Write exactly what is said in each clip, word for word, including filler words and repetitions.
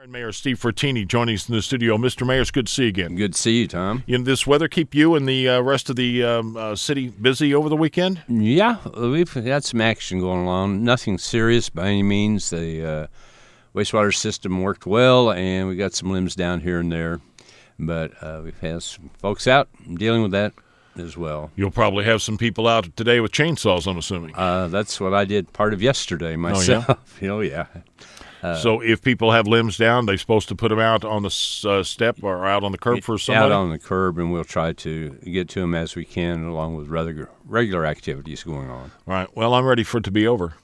Mayor Steve Frattini joining us in the studio. Mister Mayor, it's good to see you again. Good to see you, Tom. You know, this weather keep you and the uh, rest of the um, uh, city busy over the weekend? Yeah, we've had some action going on. Nothing serious by any means. The uh, wastewater system worked well, and we got some limbs down here and there. But uh, we've had some folks out dealing with that as well. You'll probably have some people out today with chainsaws, I'm assuming. Uh, that's what I did part of yesterday myself. Oh, yeah? oh, yeah. Uh, so if people have limbs down, they're supposed to put them out on the uh, step or out on the curb for somebody? Out on the curb, and we'll try to get to them as we can, along with regular, regular activities going on. All right. Well, I'm ready for it to be over.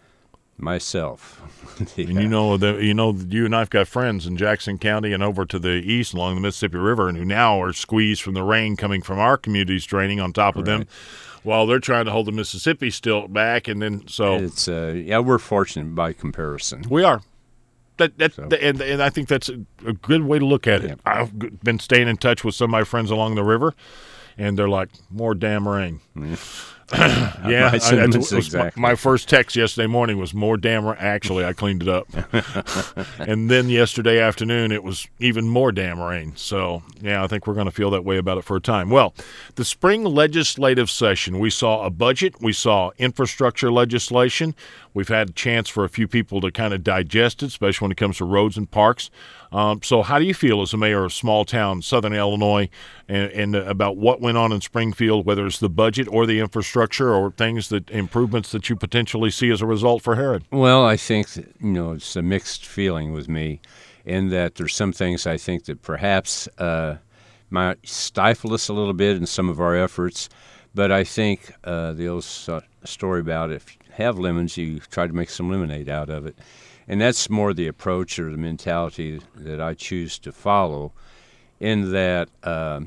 Myself. yeah. And you know, the, you know, you and I've got friends in Jackson County and over to the east along the Mississippi River, and who now are squeezed from the rain coming from our communities draining on top of right. them, while they're trying to hold the Mississippi still back. And then so it's uh, yeah, we're fortunate by comparison. We are. That, that, so. and, and I think that's a, a good way to look at it. Yeah. I've been staying in touch with some of my friends along the river, and they're like, more damn rain. Yeah, yeah my, I, that's, exactly. my, my first text yesterday morning was more damn rain. Actually, I cleaned it up. And then yesterday afternoon, it was even more damn rain. So, yeah, I think we're going to feel that way about it for a time. Well, the spring legislative session, we saw a budget. We saw infrastructure legislation. We've had a chance for a few people to kind of digest it, especially when it comes to roads and parks. Um, so how do you feel as a mayor of small town, Southern Illinois, and, and about what went on in Springfield, whether it's the budget or the infrastructure or things that improvements that you potentially see as a result for Herod? Well, I think that, you know, it's a mixed feeling with me in that there's some things I think that perhaps uh, might stifle us a little bit in some of our efforts. But I think uh, the old story about if you have lemons, you try to make some lemonade out of it. And that's more the approach or the mentality that I choose to follow, in that um,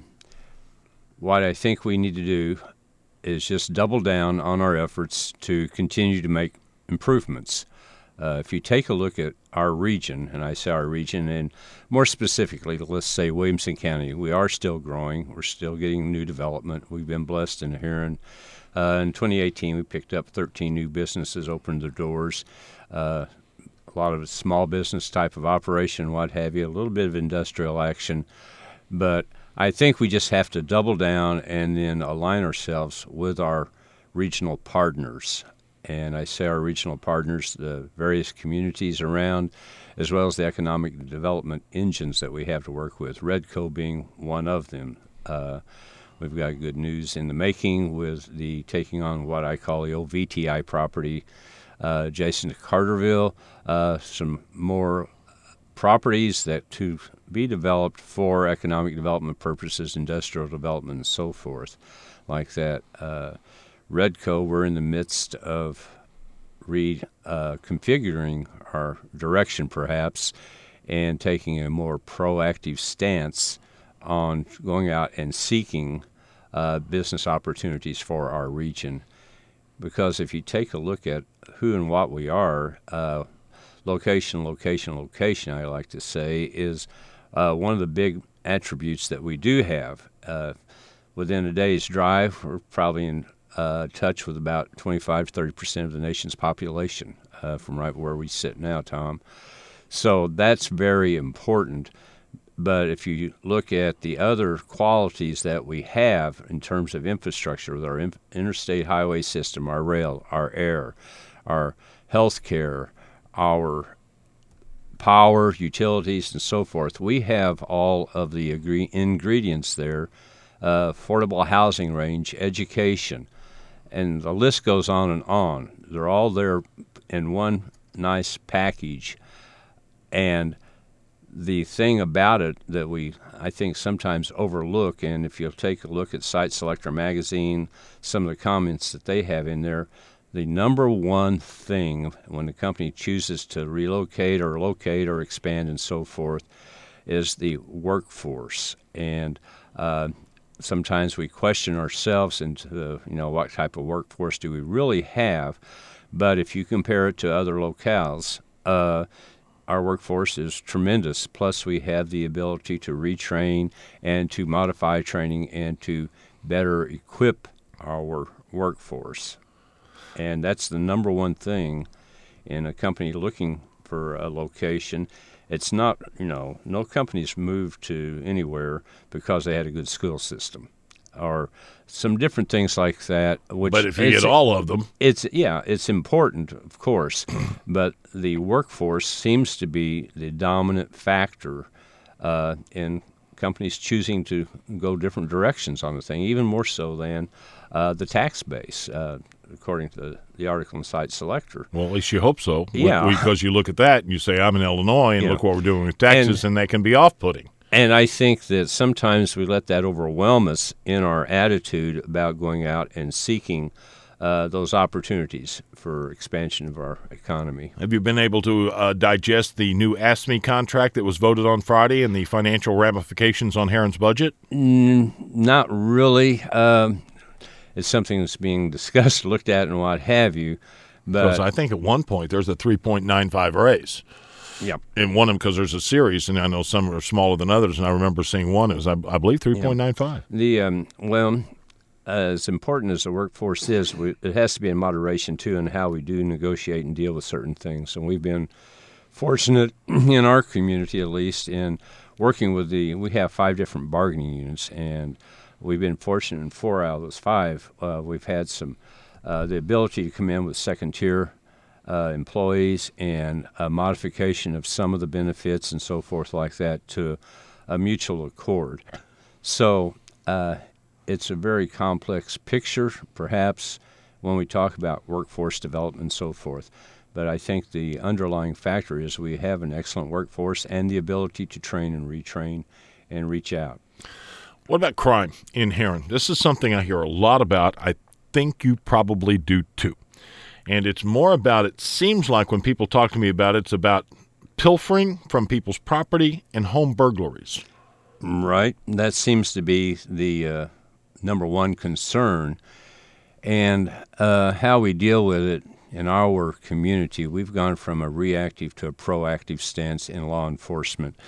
what I think we need to do is just double down on our efforts to continue to make improvements. Uh, if you take a look at our region, and I say our region, and more specifically, let's say Williamson County, we are still growing. We're still getting new development. We've been blessed in Huron. Uh, in twenty eighteen, we picked up thirteen new businesses, opened their doors. Uh, a lot of small business type of operation, what have you, a little bit of industrial action. But I think we just have to double down and then align ourselves with our regional partners. And I say our regional partners, the various communities around, as well as the economic development engines that we have to work with, Redco being one of them. Uh, we've got good news in the making with the taking on what I call the old V T I property uh, adjacent to Carterville, uh, some more properties that to be developed for economic development purposes, industrial development, and so forth, like that. Uh, Redco, we're in the midst of reconfiguring uh, our direction, perhaps, and taking a more proactive stance on going out and seeking uh, business opportunities for our region. Because if you take a look at who and what we are, uh, location, location, location, I like to say, is uh, one of the big attributes that we do have. Uh, within a day's drive, we're probably in uh, touch with about twenty-five to thirty percent of the nation's population uh, from right where we sit now, Tom. So that's very important. But if you look at the other qualities that we have in terms of infrastructure, with our in- interstate highway system, our rail, our air, our health care, our power, utilities, and so forth, we have all of the agree- ingredients there, uh, affordable housing range, education, and the list goes on and on. They're all there in one nice package. And the thing about it that we, I think, sometimes overlook, and if you'll take a look at Site Selector magazine, some of the comments that they have in there, the number one thing when the company chooses to relocate or locate or expand and so forth is the workforce. And uh, sometimes we question ourselves into, you know, what type of workforce do we really have? But if you compare it to other locales, uh, our workforce is tremendous. Plus, we have the ability to retrain and to modify training and to better equip our workforce. And that's the number one thing in a company looking for a location. it's not, you know, no companies moved to anywhere because they had a good school system or some different things like that. Which but if you get all of them. It's, yeah, it's important, of course, but the workforce seems to be the dominant factor uh, in companies choosing to go different directions on the thing, even more so than uh, the tax base, uh, according to the, the article in Site Selector. Well, at least you hope so. Yeah. Because you look at that and you say, I'm in Illinois, and yeah. look what we're doing with taxes, and, and that can be off-putting. And I think that sometimes we let that overwhelm us in our attitude about going out and seeking uh, those opportunities for expansion of our economy. Have you been able to uh, digest the new A S M E contract that was voted on Friday and the financial ramifications on Heron's budget? Mm, not really. Um, it's something that's being discussed, looked at, and what have you. But Because I think at one point there's a three point nine five raise. Yep. In one of them, because there's a series, and I know some are smaller than others, and I remember seeing one. It was, I, I believe, three point nine five. The um, well, as important as the workforce is, we, it has to be in moderation, too, in how we do negotiate and deal with certain things. And we've been fortunate, in our community at least, in working with the – we have five different bargaining units, and we've been fortunate in four out of those five. Uh, we've had some uh, – the ability to come in with second-tier uh, employees and a modification of some of the benefits and so forth like that to a mutual accord. So uh, – it's a very complex picture, perhaps, when we talk about workforce development and so forth. But I think the underlying factor is we have an excellent workforce and the ability to train and retrain and reach out. What about crime in Heron? This is something I hear a lot about. I think you probably do too. And it's more about, it seems like when people talk to me about it, it's about pilfering from people's property and home burglaries. Right. That seems to be the uh, number one concern. And uh, how we deal with it in our community, we've gone from a reactive to a proactive stance in law enforcement.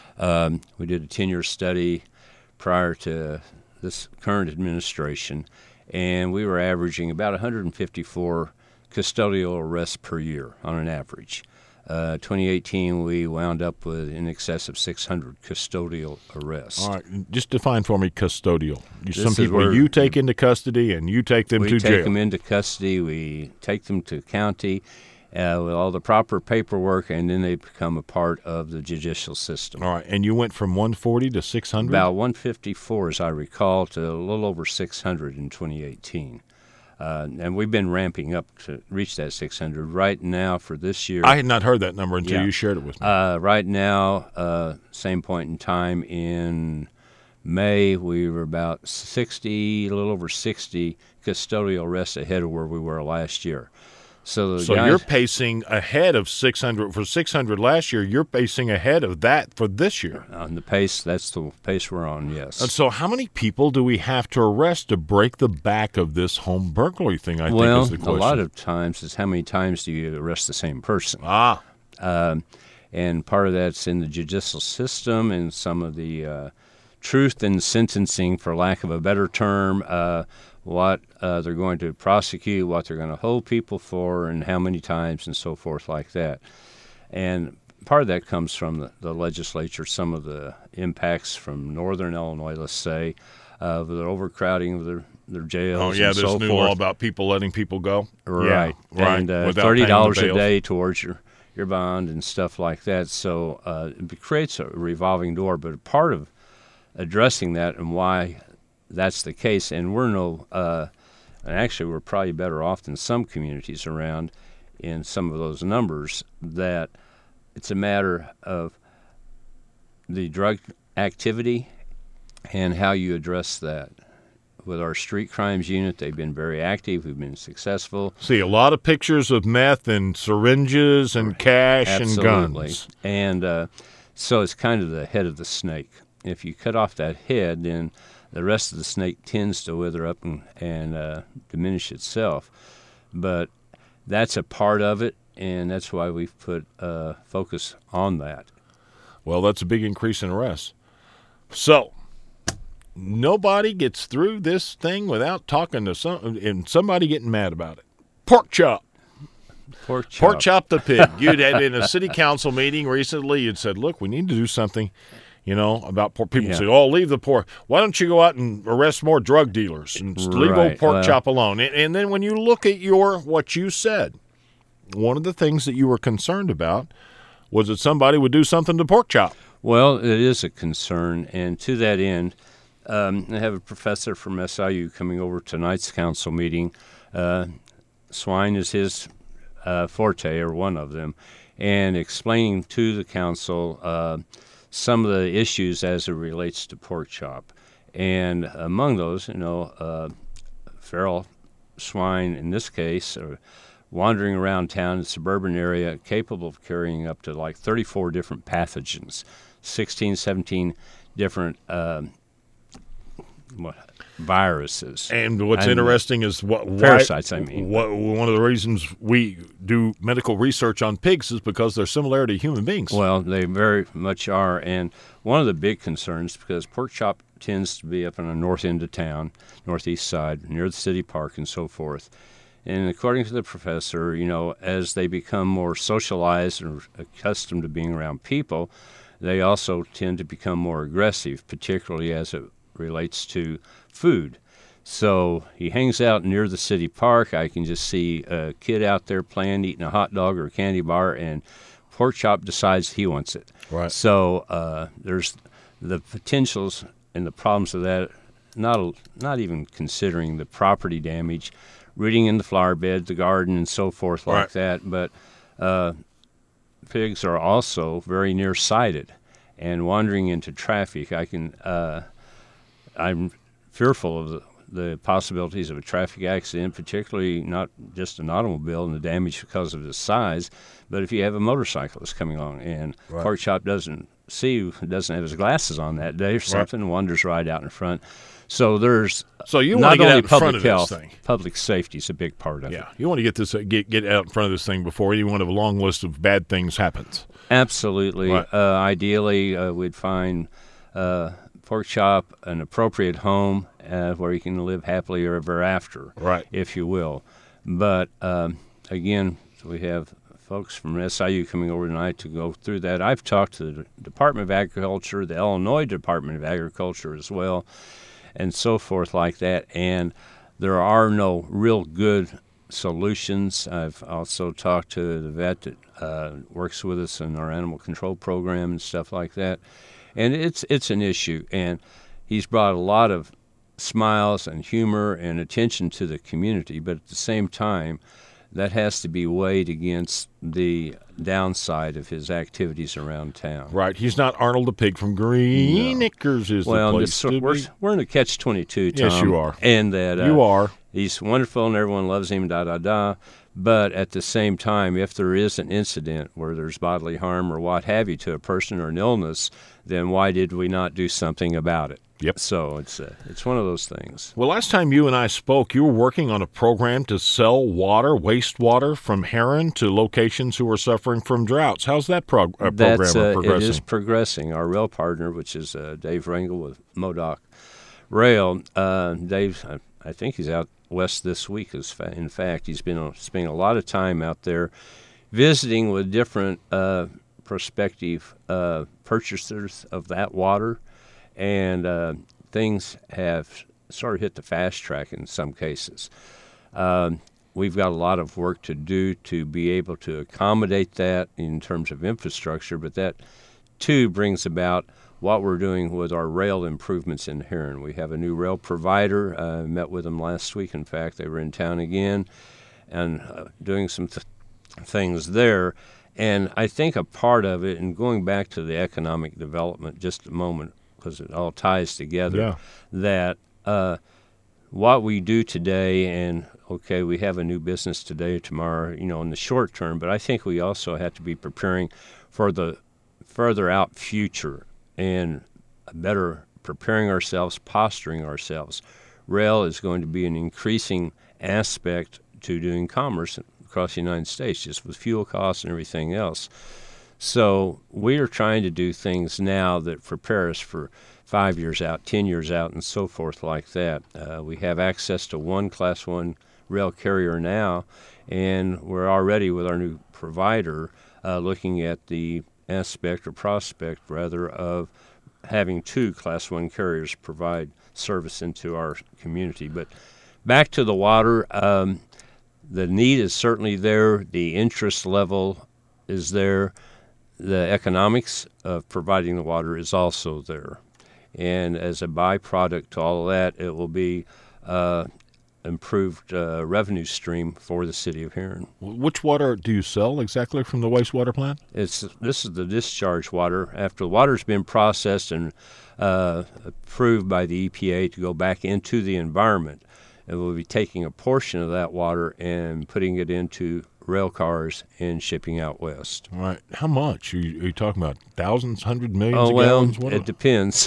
Um, we did a ten-year study prior to this current administration, and we were averaging about one hundred fifty-four custodial arrests per year on an average. Uh, twenty eighteen, we wound up with in excess of six hundred custodial arrests. All right, just define for me custodial. You, some This is people where you take into custody and you take them we to take jail. them into custody, we take them to county uh, with all the proper paperwork, and then they become a part of the judicial system. All right, and you went from one forty to six hundred? About one fifty-four, as I recall, to a little over six hundred in twenty eighteen. Uh, and we've been ramping up to reach that six hundred. Right now, for this year, I had not heard that number until Yeah. you shared it with me. Uh, right now, uh, same point in time in May, we were about sixty, a little over sixty custodial arrests ahead of where we were last year. So, the so guys, you're pacing ahead of six hundred. For six hundred last year, you're pacing ahead of that for this year. on the pace, that's the pace we're on, yes. And so how many people do we have to arrest to break the back of this home burglary thing, I well, think is the question. a lot of times is how many times do you arrest the same person? Ah, Um, and part of that's in the judicial system and some of the uh, truth in sentencing, for lack of a better term, uh, what uh, they're going to prosecute, what they're going to hold people for, and how many times, and so forth like that. And part of that comes from the, the legislature, some of the impacts from northern Illinois, let's say, of the overcrowding of their, their jails oh yeah, and there's so a new forth. law about people letting people go. Right. Yeah, right. And uh, Without thirty dollars paying a the bails. day towards your, your bond and stuff like that. So uh, it creates a revolving door. But part of addressing that and why that's the case, and we're no, uh, and actually we're probably better off than some communities around in some of those numbers, that it's a matter of the drug activity and how you address that. With our street crimes unit, they've been very active. We've been successful. See a lot of pictures of meth and syringes and cash Absolutely. and guns. And uh, so it's kind of the head of the snake. If you cut off that head, then the rest of the snake tends to wither up and, and uh, diminish itself. But that's a part of it, and that's why we've put uh, focus on that. Well, that's a big increase in arrests. So nobody gets through this thing without talking to some and somebody getting mad about it. Pork chop. Pork chop. Pork chop the pig. You'd had in a city council meeting recently, you'd said, look, we need to do something, you know, about pork. People Yeah. say, oh, leave the pork. Why don't you go out and arrest more drug dealers and just leave old Right, pork well- chop alone? And, and then when you look at your what you said, one of the things that you were concerned about was that somebody would do something to pork chop. Well, it is a concern, and to that end, um, I have a professor from S I U coming over to tonight's council meeting. Uh, swine is his uh, forte, or one of them, and explaining to the council uh, some of the issues as it relates to pork chop. And among those, you know, uh, feral swine in this case are wandering around town in the suburban area capable of carrying up to like thirty-four different pathogens, sixteen, seventeen different uh, what, viruses. And what's And interesting is what why- parasites, I mean. What, one of the reasons we do medical research on pigs is because their similarity to human beings. Well, they very much are. And one of the big concerns, because pork chop tends to be up on the north end of town, northeast side, near the city park and so forth. And according to the professor, you know, as they become more socialized and accustomed to being around people, they also tend to become more aggressive, particularly as it relates to food. So he hangs out near the city park. I can just see a kid out there playing, eating a hot dog or a candy bar, and pork chop decides he wants it. Right. So uh, there's the potentials and the problems of that, not not even considering the property damage, rooting in the flower bed, the garden, and so forth like Right. that. But uh, pigs are also very nearsighted and wandering into traffic. I can, uh, I'm fearful of the, the possibilities of a traffic accident, particularly not just an automobile and the damage because of the size, but if you have a motorcyclist coming along and Right. pork chop doesn't see, doesn't have his glasses on that day or something, wanders right out in front. So there's So you not want to get only out in front public of this health, thing. public safety is a big part of it. Yeah, you want to get this get get out in front of this thing before any one of a long list of bad things happens. Absolutely. Right. Uh, ideally, uh, we'd find uh, pork chop an appropriate home uh, where you can live happily ever after, Right. if you will. But um, again, we have folks from S I U coming over tonight to go through that. I've talked to the Department of Agriculture, the Illinois Department of Agriculture as well, and so forth like that. And there are no real good solutions. I've also talked to the vet that uh, works with us in our animal control program and stuff like that. And it's it's an issue. And he's brought a lot of smiles and humor and attention to the community. But at the same time, that has to be weighed against the downside of his activities around town. Right. He's not Arnold the pig from Green No. Acres is Well, the this, place to we're, be. we're in a catch twenty-two, Tom. Yes, you are. And that uh, You are. he's wonderful and everyone loves him, da da da. But at the same time, if there is an incident where there's bodily harm or what have you to a person or an illness, then why did we not do something about it? Yep. So it's uh, it's one of those things. Well, last time you and I spoke, you were working on a program to sell water, wastewater from Heron to locations who are suffering from droughts. How's that prog- uh, program That's, uh, progressing? It is progressing. Our rail partner, which is uh, Dave Rangel with Modoc Rail, uh, Dave, I, I think he's out west this week. Is fa- in fact, he's been uh, spending a lot of time out there visiting with different uh, prospective uh, purchasers of that water, and uh, things have sort of hit the fast track in some cases. Um, we've got a lot of work to do to be able to accommodate that in terms of infrastructure, but that too brings about what we're doing with our rail improvements in Heron. We have a new rail provider. I uh, met with them last week. In fact, they were in town again and uh, doing some th- things there. And I think a part of it, and going back to the economic development just a moment, because it all ties together, Yeah. that uh, what we do today, and okay, we have a new business today or tomorrow, you know, in the short term, but I think we also have to be preparing for the further out future and better preparing ourselves, posturing ourselves. Rail is going to be an increasing aspect to doing commerce across the United States, just with fuel costs and everything else. So we are trying to do things now that prepare us for five years out, ten years out, and so forth like that. Uh, we have access to one Class one rail carrier now, and we're already with our new provider uh, looking at the aspect or prospect, rather, of having two Class one carriers provide service into our community. But back to the water, um, the need is certainly there. The interest level is there. The economics of providing the water is also there. And as a byproduct to all of that, it will be uh, improved uh, revenue stream for the city of Herrin. Which water do you sell exactly from the wastewater plant? It's this is the discharge water. After the water's been processed and uh, approved by the E P A to go back into the environment, and we'll be taking a portion of that water and putting it into rail cars and shipping out west. All right. How much? Are you, are you talking about thousands, hundred millions oh, of well, gallons? What it depends.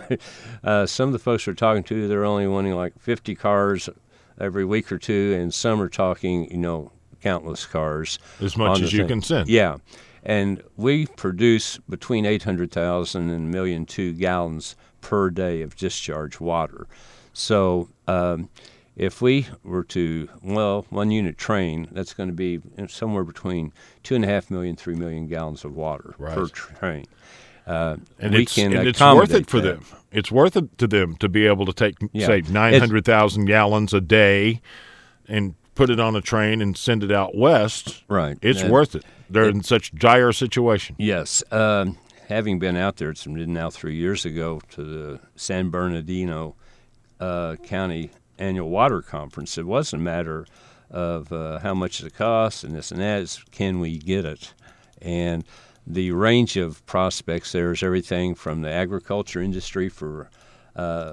uh, some of the folks we're talking to, they're only wanting like fifty cars every week or two, and some are talking, you know, countless cars. As much as you thing. can send. Yeah. And we produce between eight hundred thousand and a million two gallons per day of discharge water. So um, if we were to, well, one unit train, that's going to be somewhere between two and a half million, three million gallons of water right. per train. Uh, and we it's, can and it's worth it for that. them. It's worth it to them to be able to take, yeah. say, nine hundred thousand gallons a day and put it on a train and send it out west. Right. It's and worth it. They're it, in such dire situation. Yes. Um, having been out there, it's been now three years ago to the San Bernardino uh, County Annual Water Conference, it wasn't a matter of uh, how much it costs and this and that. It's can we get it? And the range of prospects there is everything from the agriculture industry for uh,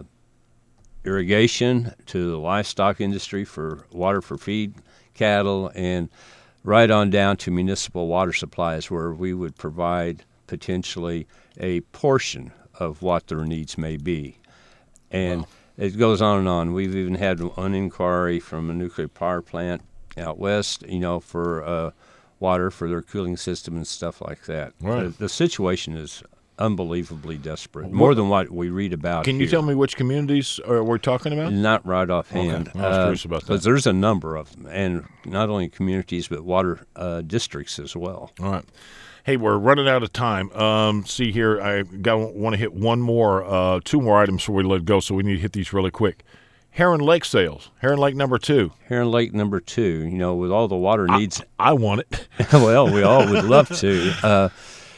irrigation to the livestock industry for water for feed cattle, and right on down to municipal water supplies, where we would provide potentially a portion of what their needs may be. And wow. It goes on and on. We've even had one inquiry from a nuclear power plant out west, you know, for uh, water for their cooling system and stuff like that. Right. The, the situation is unbelievably desperate, more than what we read about. Can you here. tell me which communities are we're talking about? Not right offhand. Okay. I was curious about that. Because there's a number of them, and not only communities but water uh, districts as well. All right. Hey, we're running out of time. Um, see here, I got want to hit one more, uh, two more items before we let it go, so we need to hit these really quick. Herrin Lake sales. Herrin Lake number two. Herrin Lake number two. You know, with all the water needs. I, I want it. Well, we all would love to. Uh,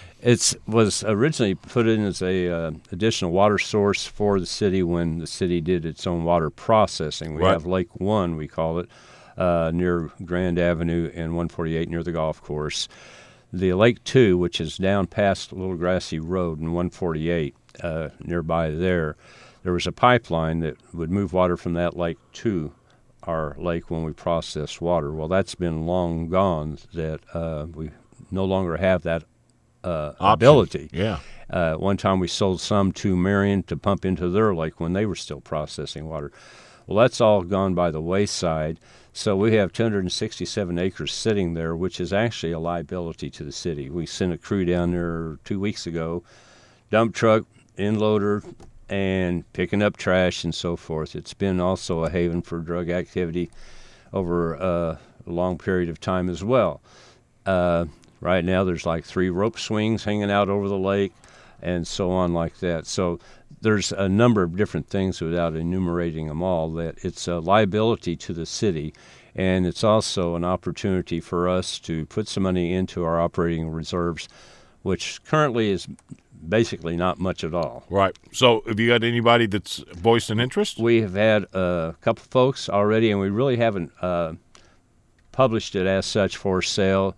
It was originally put in as a uh, additional water source for the city when the city did its own water processing. We right. have Lake One, we call it, uh, near Grand Avenue and one forty-eight near the golf course. The Lake Two, which is down past Little Grassy Road and one forty-eight uh, nearby there, there was a pipeline that would move water from that lake to our lake when we process water. Well, that's been long gone. That uh, we no longer have that Uh, ability. Yeah. Uh, one time we sold some to Marion to pump into their lake when they were still processing water. Well, that's all gone by the wayside. So we have two hundred sixty-seven acres sitting there, which is actually a liability to the city. We sent a crew down there two weeks ago, dump truck, end loader, and picking up trash and so forth. It's been also a haven for drug activity over uh, a long period of time as well. Uh, Right now there's like three rope swings hanging out over the lake and so on like that. So there's a number of different things without enumerating them all that it's a liability to the city, and it's also an opportunity for us to put some money into our operating reserves, which currently is basically not much at all. Right. So have you got anybody that's voiced an interest? We have had a couple folks already, and we really haven't uh, published it as such for sale.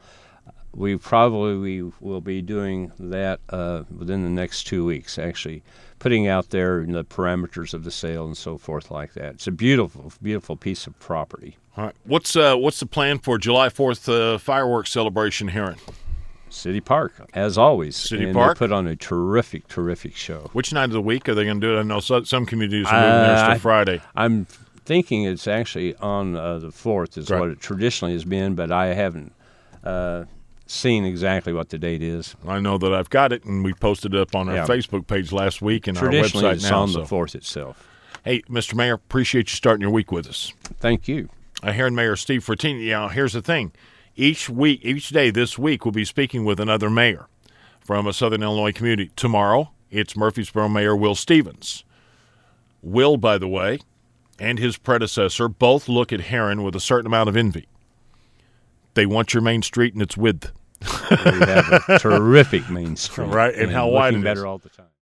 We probably we will be doing that uh, within the next two weeks, actually, putting out there the parameters of the sale and so forth like that. It's a beautiful, beautiful piece of property. All right. What's uh, what's the plan for July fourth uh, fireworks celebration here in City Park, as always. City and Park? They put on a terrific, terrific show. Which night of the week are they going to do it? I know so, some communities are moving theirs uh, to Friday. I'm thinking it's actually on uh, the fourth is right. what it traditionally has been, but I haven't uh, seen exactly what the date is. I know that I've got it, and we posted it up on our yeah. Facebook page last week and our Traditionally, website it's now. on so. the fourth itself. Hey, Mister Mayor, appreciate you starting your week with us. Thank you. I heard Mayor Steve Frattini. You know, here's the thing. Each week, each day this week, we'll be speaking with another mayor from a Southern Illinois community. Tomorrow, it's Murfreesboro Mayor Will Stevens. Will, by the way, and his predecessor both look at Herrin with a certain amount of envy. They want your main street and its width. We have a terrific main street. Right, and, and how wide it is. Better all the time.